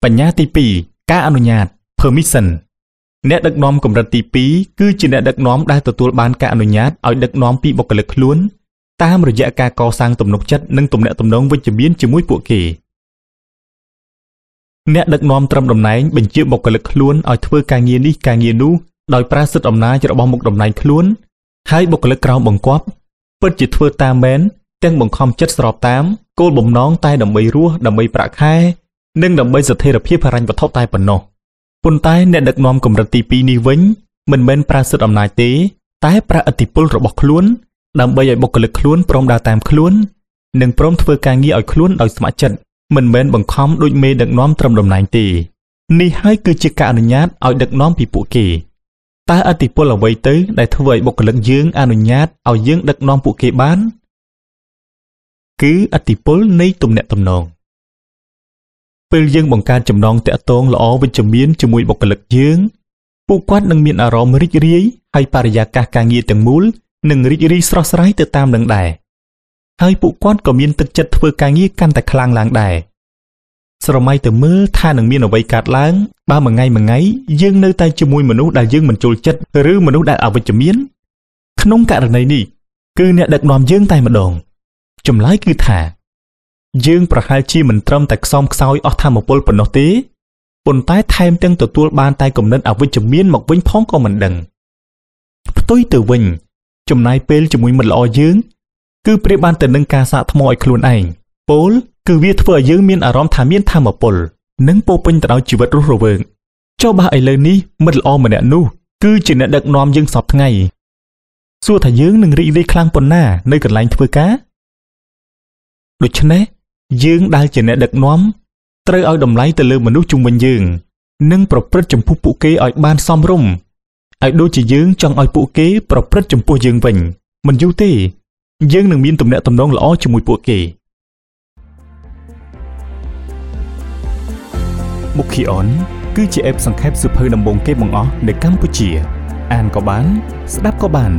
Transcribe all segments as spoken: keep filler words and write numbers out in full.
បញ្ញាទីពីរការអនុញ្ញាត permission អ្នកដឹកនាំកម្រិតទីពីរគឺជាអ្នកដឹកនាំដែលទទួលបានការអនុញ្ញាតឲ្យដឹកនាំពីបុគ្គលិកខ្លួនតាមរយៈការកសាងទំនុកចិត្តនិងទំនាក់ទំនងវិជ្ជមានជាមួយពួកគេអ្នកដឹកនាំត្រឹមតំណែងបញ្ជាបុគ្គលិកខ្លួនឲ្យធ្វើការងារនេះការងារនោះដោយប្រើសិទ្ធិអំណាចរបស់មុខតំណែងខ្លួនហើយបុគ្គលិកក្រោមបង្គាប់ពិតជាធ្វើតាមមែនទាំងបង្ខំចិត្តស្របតាមគោលបំណងតែដើម្បីរស់ដើម្បីប្រាក់ខែនិងដើម្បីស្ថិរភាពហិរញ្ញវត្ថុតែប៉ុណ្ណោះប៉ុន្តែអ្នកដឹកនាំកម្រិតទីពីរនេះវិញមិនមែនប្រើសិទ្ធិអំណាចទេតែប្រើឥទ្ធិពលរបស់ខ្លួនដើម្បីឲ្យបុគ្គលិកខ្លួនព្រមដើរតាមខ្លួននិងព្រមធ្វើការងារឲ្យខ្លួនដោយស្ម័គ្រចិត្តមិនមែនបង្ខំដូចមេដឹកនាំត្រឹមតំណែងទេនេះហើយគឺជាការអនុញ្ញាតឲ្យដឹកនាំពីពួកគេតើឥទ្ធិពលអ្វីទៅដែលធ្វើឲ្យបុគ្គលិកយើងអនុញ្ញាតឲ្យយើងដឹកនាំពួកគេបានគឺឥទ្ធិពលនៃទំនាក់ទំនងពេលយើងបង្កើតចំណងតាក់ទងល្អវិជ្ជមានជាមួយបុគ្គលិកយើងពួកគាត់នឹងមានអារម្មណ៍រីករាយហើយបរិយាកាសការងារទាំងមូលនឹងរីករាយស្រស់ស្រាយទៅតាមនឹងដែរហើយពួកគាត់ក៏មានទឹកចិត្តធ្វើការងារកាន់តែខ្លាំងឡើងដែរស្រមៃទៅមើលថានឹងមានអ្វីកើតឡើងបើមួយថ្ងៃមួយថ្ងៃយើងនៅតែជាមួយមនុស្សដែលយើងមិនចូលចិត្តឬមនុស្សដែលអវិជ្ជមានក្នុងករណីនេះគឺអ្នកដឹកនាំយើងតែម្ដងចម្លើយគឺថាយើងប្រហែលជាមិនត្រឹមតែខ្សោមខ្សោយអស់ថាមពលប៉ុណ្ណោះទេប៉ុន្តែថែមទាំងទទួលបានតែគំនិតអវិជ្ជមានមកវិញផងក៏មិនដឹងផ្ទុយទៅវិញចំណាយពេលជាមួយមិត្តល្អយើងគឺប្រៀបបានទៅនឹងការសាកថ្មឲ្យខ្លួនឯងពោលគឺវាធ្វើឲ្យយើងមានអារម្មណ៍ថាមានថាមពលនិងពោពេញទៅដោយជីវិតរស់រវើកចុះបើឥឡូវនេះមិត្តល្អម្នាក់នោះគឺជាអ្នកដឹកនាំយើងសពថ្ងៃសួរថាយើងនឹងរីករាយខ្លាំងប៉ុណ្ណានៅកន្លែងធ្វើការដូច្នេះយើងដែលជាអ្នកដឹកនាំត្រូវឲ្យតម្លៃទៅលើមនុស្សជុំវិញយើងនិងប្រព្រឹត្តចំពោះពួកគេឲ្យបានសមរម្យឲ្យដូចជាយើងចង់ឲ្យពួកគេប្រព្រឹត្តចំពោះយើងវិញមិនយូរទេយើងនឹងមានទំនាក់ទំនងល្អជាមួយពួកគេមុខីអនគឺជាអេបសង្ខេបសៀវភៅដំបូងគេបង្អស់នៅកម្ពុជាអានក៏បានស្ដាប់ក៏បាន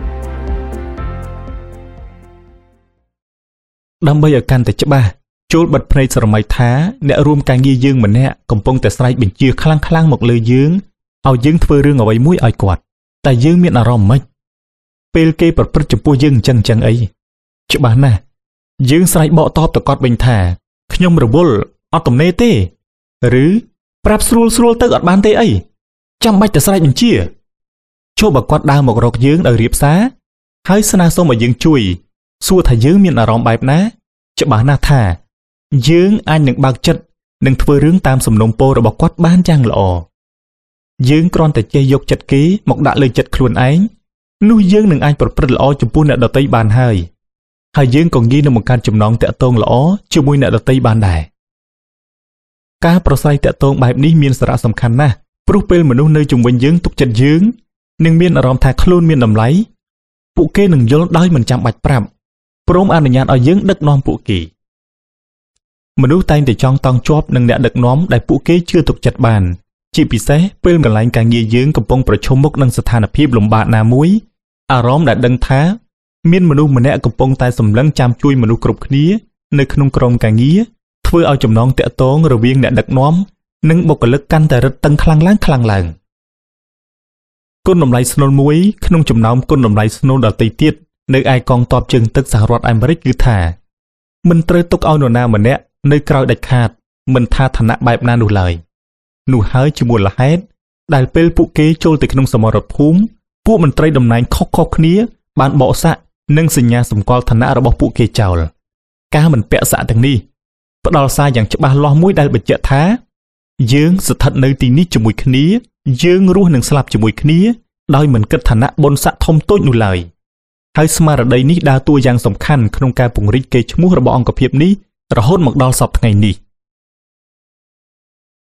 ដើម្បីឲ្យកាន់តែច្បាស់ចូលបិទភ្នែកស្រមៃថាអ្នករួមការងារយើងម្នាក់កំពុងតែស្រែកបញ្ជាខ្លាំងខ្លាំងមកលើយើងឲ្យយើងធ្វើរឿងអ្វីមួយឲ្យគាត់តែយើងមានអារម្មណ៍មិនពេលគេប្រព្រឹត្តចំពោះយើងអញ្ចឹងអញ្ចឹងអីច្បាស់ណាស់យើងស្រែកបកតបទៅគាត់វិញថាខ្ញុំរវល់អត់ទំនេរទេឬប្រាប់ស្រួលស្រួលទៅអត់បានទេអីចាំបាច់តែស្រែកបញ្ជាចូលបើគាត់ដើរមករកយើងដោយរៀបសារហើយស្នើសុំឲ្យយើងជួយសួរថាយើងមានអារម្មណ៍បែបណាច្បាស់ណាស់ថាយើងអាចនឹងបើកចិត្តនិងធ្វើរឿងតាមសំណុំពររបស់គាត់បានយ៉ាងល្អយើងគ្រាន់តែចេះយកចិត្តគេមកដាក់លើចិត្តខ្លួនឯងនោះយើងនឹងអាចប្រព្រឹត្តល្អចំពោះអ្នកដទៃបានហើយហើយយើងក៏ងាយនឹងបង្កើតចំណងតាក់ទងល្អជាមួយអ្នកដទៃបានដែរការប្រស្រ័យតាក់ទងបែបនេះមានសារៈសំខាន់ណាស់ព្រោះពេលមនុស្សនៅជុំវិញយើងទុកចិត្តយើងនឹងមានអារម្មណ៍ថាខ្លួនមានតម្លៃពួកគេនឹងយល់ដោយមិនចាំបាច់ប្រាប់ព្រមអនុញ្ញាតឲ្យយើងដឹកនាំពួកគេមនុស្សតែងតែចង់តង់ជាប់នឹងអ្នកដឹកនាំដែលពួកគេជឿទុកចិត្តបានជាពិសេសពេលកន្លែងការងារយើងកំពុងប្រឈមមុខនឹងស្ថានភាពលំបាកណាមួយអារម្មណ៍ដែលដឹងថាមានមនុស្សម្នាក់កំពុងតែសម្លឹងចាំជួយមនុស្សគ្រប់គ្នានៅក្នុងក្រុមការងារធ្វើឲ្យចំណងតាក់ទងរវាងអ្នកដឹកនាំនិងបុគ្គលិកកាន់តែរឹតតឹងខ្លាំងឡើងខ្លាំងឡើងគុណតម្លៃស្នូលមួយក្នុងចំណោមគុណតម្លៃស្នូលដទៃទៀតនៅឯកងទ័ពជើងទឹកសហរដ្ឋអាមេរិកគឺថាមិនត្រូវទុកឲ្យនរណាម្នាក់នៅក្រោយដាច់ខាតមិនថាឋានៈបែបណានោះឡើយនោះហើយជាមូលហេតុដែលពេលពួកគេចូលទៅក្នុងសមរភូមិពួកមន្ត្រីតំណែងខុសៗគ្នាបានបកសាក់និងសញ្ញាសម្គាល់ឋានៈរបស់ពួកគេចោលការមិនពាក់សាក់ទាំងនេះផ្ដល់សារយ៉ាងច្បាស់លាស់មួយដែលបញ្ជាក់ថាយើងស្ថិតនៅទីនេះជាមួយគ្នាយើងរស់និងស្លាប់ជាមួយគ្នាដោយមិនគិតឋានៈបុណ្យស័ក្តិធំតូចនោះឡើយហើយស្មារតីនេះដើរតួយ៉ាងសំខាន់ក្នុងការពង្រីកកេរ្តិ៍ឈ្មោះរបស់អង្គភាពនេះរហូតមកដល់សព្វថ្ងៃនេះ